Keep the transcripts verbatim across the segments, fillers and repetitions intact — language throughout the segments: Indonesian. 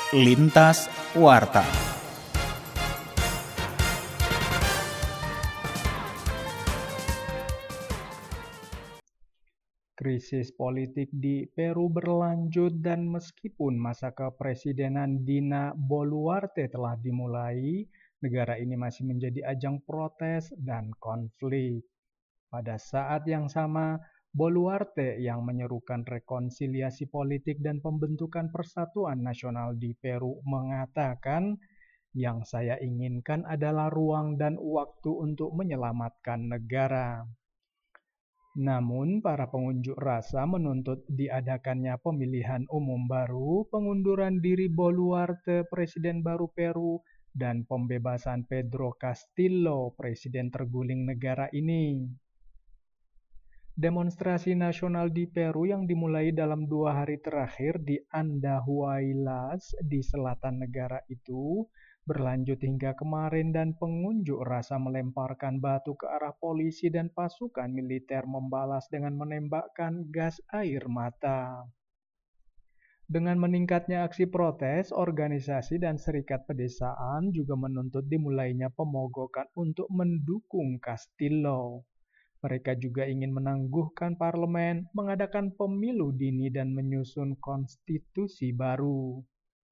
Lintas Warta. Krisis politik di Peru berlanjut dan meskipun masa kepresidenan Dina Boluarte telah dimulai, negara ini masih menjadi ajang protes dan konflik. Pada saat yang sama, Boluarte yang menyerukan rekonsiliasi politik dan pembentukan persatuan nasional di Peru mengatakan, yang saya inginkan adalah ruang dan waktu untuk menyelamatkan negara. Namun, para pengunjuk rasa menuntut diadakannya pemilihan umum baru, pengunduran diri Boluarte, Presiden baru Peru, dan pembebasan Pedro Castillo, Presiden terguling negara ini. Demonstrasi nasional di Peru yang dimulai dalam dua hari terakhir di Andahuaylas di selatan negara itu berlanjut hingga kemarin dan pengunjuk rasa melemparkan batu ke arah polisi dan pasukan militer membalas dengan menembakkan gas air mata. Dengan meningkatnya aksi protes, organisasi dan serikat pedesaan juga menuntut dimulainya pemogokan untuk mendukung Castillo. Mereka juga ingin menangguhkan parlemen, mengadakan pemilu dini dan menyusun konstitusi baru.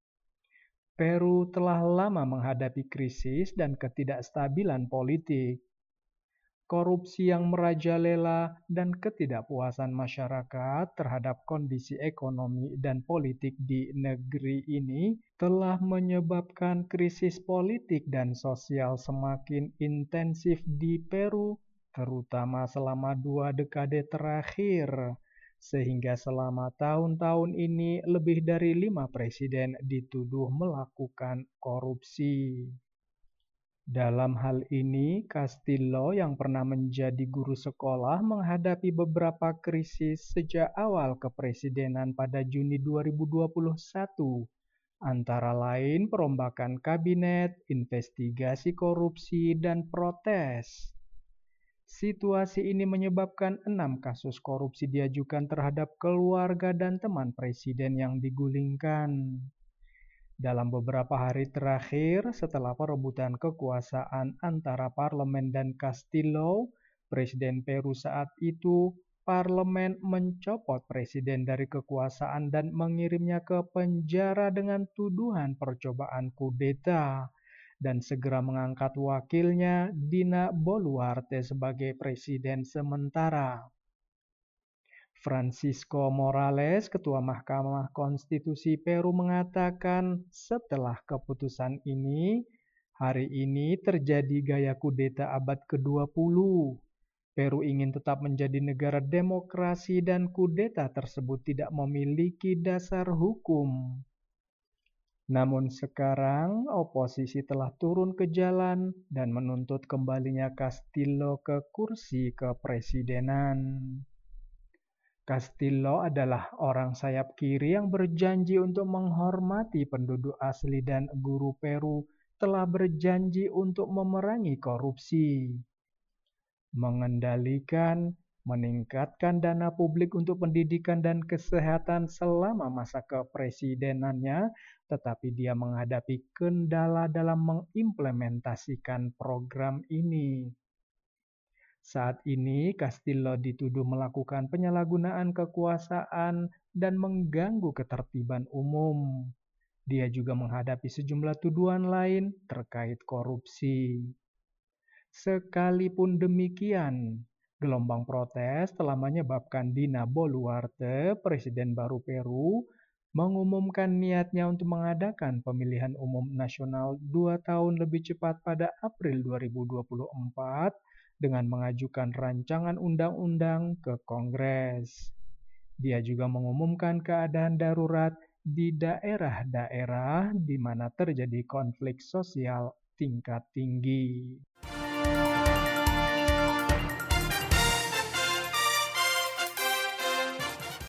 Peru telah lama menghadapi krisis dan ketidakstabilan politik. Korupsi yang merajalela dan ketidakpuasan masyarakat terhadap kondisi ekonomi dan politik di negeri ini telah menyebabkan krisis politik dan sosial semakin intensif di Peru, terutama selama dua dekade terakhir, sehingga selama tahun-tahun ini lebih dari lima presiden dituduh melakukan korupsi. Dalam hal ini, Castillo yang pernah menjadi guru sekolah menghadapi beberapa krisis sejak awal kepresidenan pada Juni dua ribu dua puluh satu, antara lain perombakan kabinet, investigasi korupsi, dan protes. Situasi ini menyebabkan enam kasus korupsi diajukan terhadap keluarga dan teman presiden yang digulingkan. Dalam beberapa hari terakhir, setelah perebutan kekuasaan antara parlemen dan Castillo, Presiden Peru saat itu, parlemen mencopot presiden dari kekuasaan dan mengirimnya ke penjara dengan tuduhan percobaan kudeta, dan segera mengangkat wakilnya Dina Boluarte sebagai presiden sementara. Francisco Morales, Ketua Mahkamah Konstitusi Peru mengatakan setelah keputusan ini, hari ini terjadi gaya kudeta abad kedua puluh. Peru ingin tetap menjadi negara demokrasi dan kudeta tersebut tidak memiliki dasar hukum. Namun sekarang oposisi telah turun ke jalan dan menuntut kembalinya Castillo ke kursi kepresidenan. Castillo adalah orang sayap kiri yang berjanji untuk menghormati penduduk asli dan guru Peru telah berjanji untuk memerangi korupsi, mengendalikan, meningkatkan dana publik untuk pendidikan dan kesehatan selama masa kepresidenannya, tetapi dia menghadapi kendala dalam mengimplementasikan program ini. Saat ini, Castillo dituduh melakukan penyalahgunaan kekuasaan dan mengganggu ketertiban umum. Dia juga menghadapi sejumlah tuduhan lain terkait korupsi. Sekalipun demikian, gelombang protes telah menyebabkan Dina Boluarte, Presiden baru Peru, mengumumkan niatnya untuk mengadakan pemilihan umum nasional dua tahun lebih cepat pada April dua ribu dua puluh empat dengan mengajukan rancangan undang-undang ke Kongres. Dia juga mengumumkan keadaan darurat di daerah-daerah di mana terjadi konflik sosial tingkat tinggi.